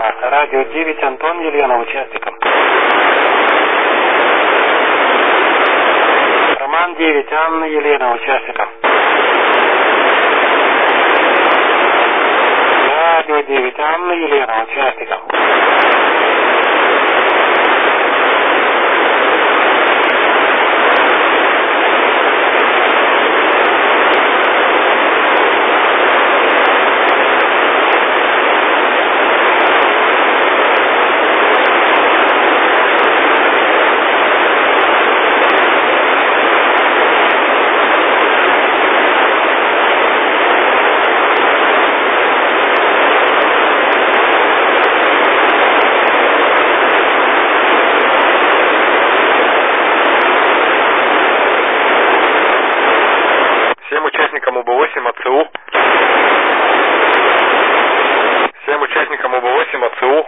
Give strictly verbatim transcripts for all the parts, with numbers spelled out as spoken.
Радио девять, Антон, Елена, участникам. Роман девять, Анна, Елена, участникам. Радио девять, Анна, Елена, участникам. Всем участникам УБ восемь АЦУ.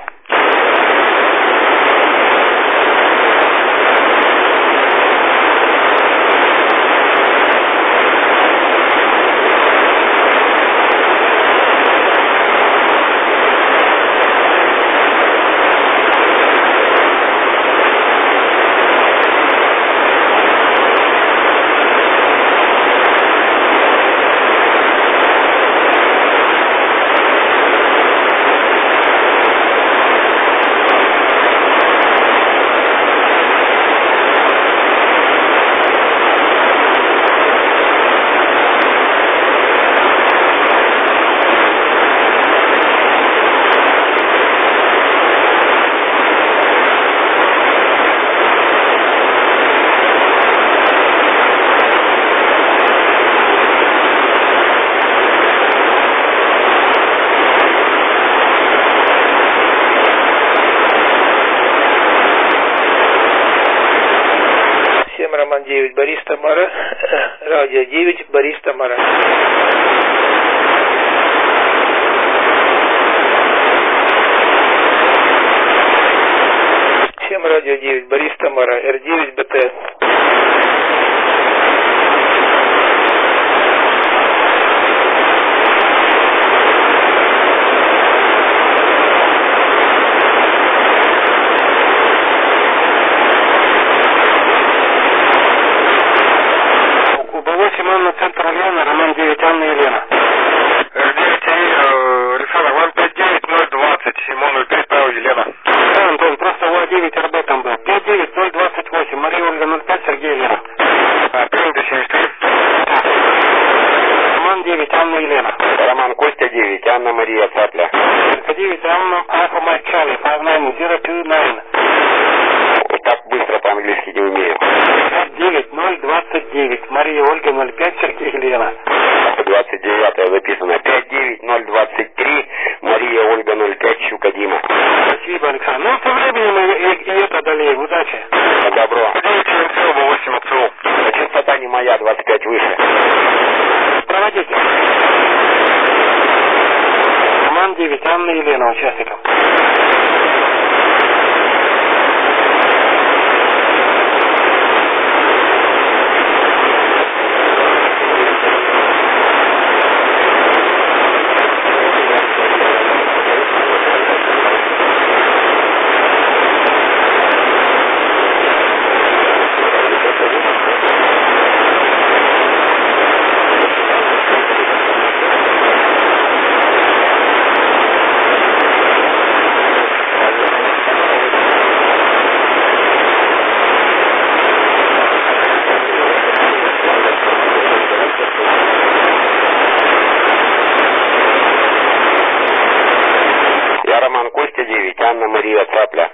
Роман девять, Борис, Тамара. Радио девять, Борис, Тамара. Всем радио девять, Борис, Тамара. Р девять, БТ. Центр Ульяна, Роман девять, Анна, Елена. Р девять, Александр, вам пять девять ноль двадцать, Симон ноль пять, Павел, Елена. Да, Антон, просто у А девять РБ там был. пять девять ноль двадцать восемь, Мария Ольга ноль пять, Сергей, Елена. А, принято, семьдесят три. Роман девять, Анна, Елена. Роман Костя девять, Анна Мария Цапля. девять, Анна, Alpha Mike Charlie, пять девять ноль два девять. Так быстро по-английски не умею. пять девять ноль двадцать девять, Мария Ольга ноль пять, Сергей, Елена. двадцать девятое записано. пять девять ноль двадцать три, Мария Ольга ноль пять, Щука Дима. Спасибо, Александр. Ну, со временем и, и, и это одолеем. Удачи. Добро. УБ восемь АЦУ. Частота не моя, двадцать пять выше. Проводите. Роман девять, Анна, Елена, участникам. Анна Мария Цапля.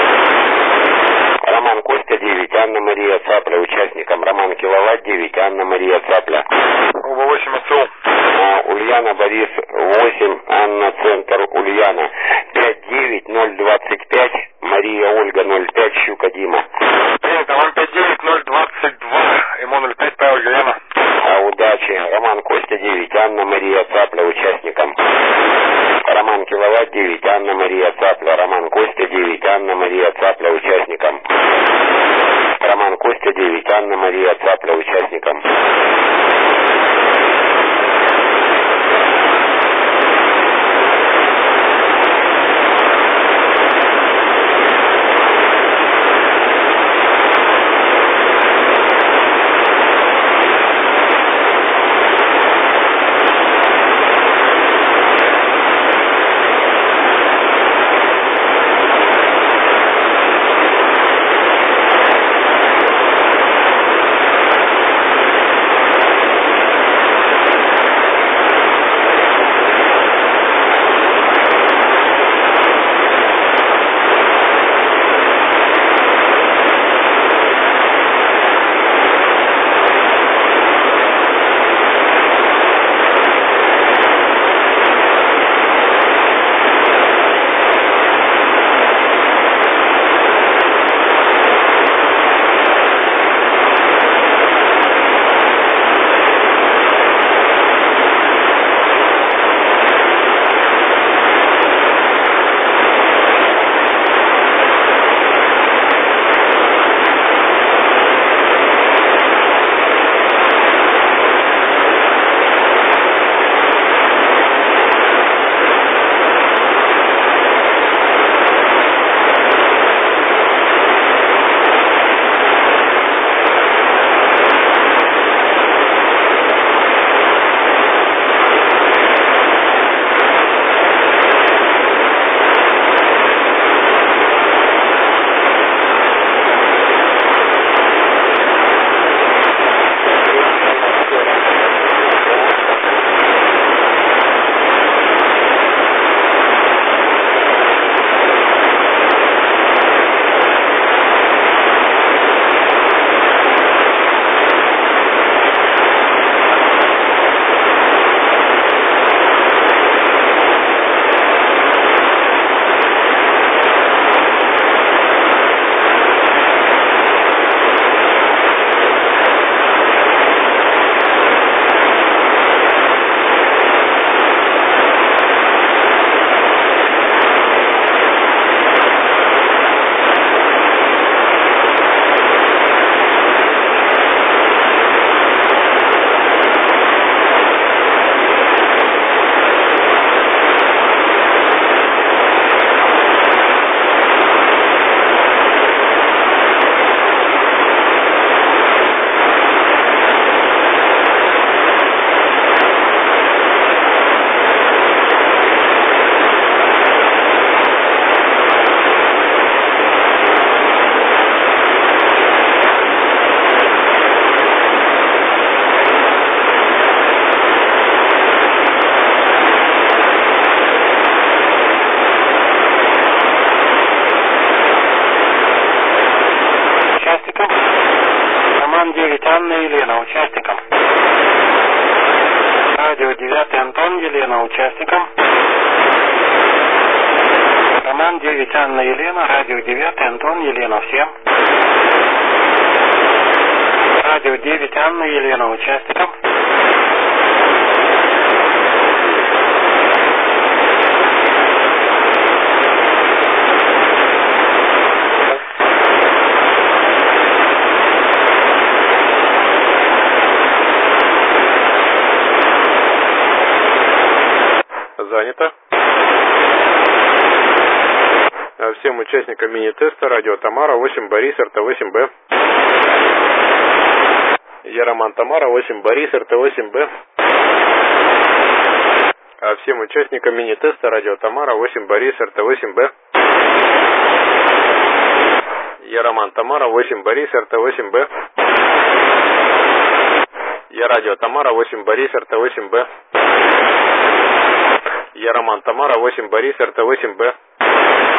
Роман Костя девять, Анна Мария Цапля. Участникам Роман Киловатт девять, Анна Мария Цапля. УБ восемь АЦУ. А, Ульяна Борис восемь, Анна Центр Ульяна. пять девять ноль двадцать пять, Мария Ольга ноль пять, Щука Дима. Принято, вам пять девять ноль двадцать два, Имо ноль пять, Павел, Елена. А, удачи. Роман Костя девять, Анна Мария Цапля. Участникам Роман Киловатт девять, Анна Мария Цапля. Роман Костя девять, Анна Мария Цапля. Участникам Роман Костя девять, Анна Мария Цапля. Участникам Анна Елена, участникам. Радио девятый Антон Елена, участникам. Роман девять Анна Елена, радио девятый Антон Елена, всем. Радио девять Анна Елена, участникам. Занято. Всем участникам мини-теста радио Тамара восемь Борис эр тэ восемь бэ. Я Роман Тамара восемь Борис эр тэ восемь бэ. Всем участникам мини-теста радио Тамара восемь Борис эр тэ восемь бэ. Я Роман Тамара восемь Борис эр тэ восемь бэ. Я радио Тамара восемь Борис эр тэ восемь бэ. Я Роман Тамара восемь Борис эр тэ восемь бэ.